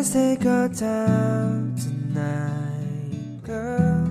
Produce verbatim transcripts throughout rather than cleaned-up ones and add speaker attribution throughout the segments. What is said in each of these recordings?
Speaker 1: Let's take our time tonight, girl.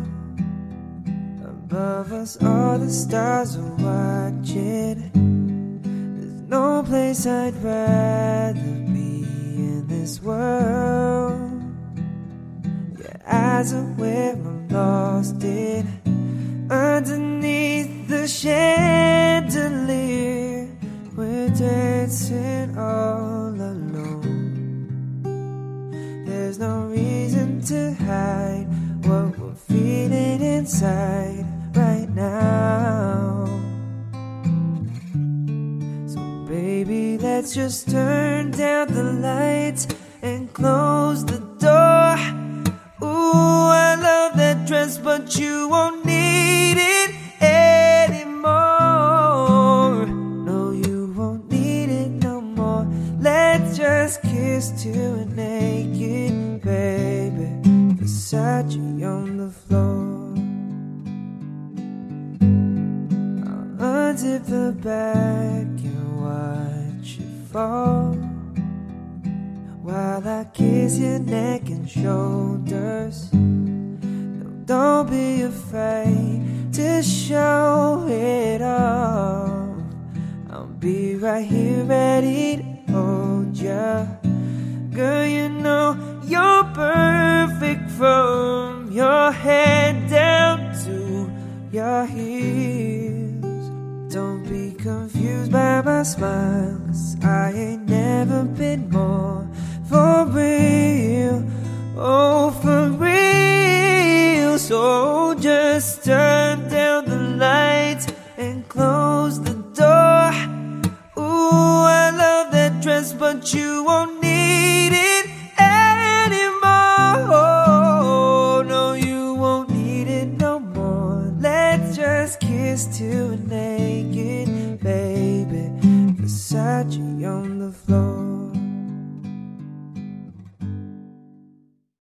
Speaker 1: Above us all the stars are watching. There's no place I'd rather be in this world. Your eyes are where I'm lost in. Underneath the chandelier, we're dancing all alone. There's no reason to hide what we're feeling inside right now. So baby, let's just turn down the lights and close the door. Ooh, I love that dress, but you won't need it anymore. No, you won't need it no more. Let's just kiss till we're naked, baby, Versace on the floor. I'll unzip the back and watch it fall, while I kiss your neck and shoulders. No, don't be afraid to show it off. I'll be right here ready to hold ya. Girl, you know you're perfect from your head down to your heels. Don't be confused by my smile, 'cause I ain't never been more for real, oh for real. So just turn down the lights and close the door. Ooh, I love that dress, but you won't need it anymore. No, you won't need it no more. Let's just kiss till we're naked, baby, Versace on the floor.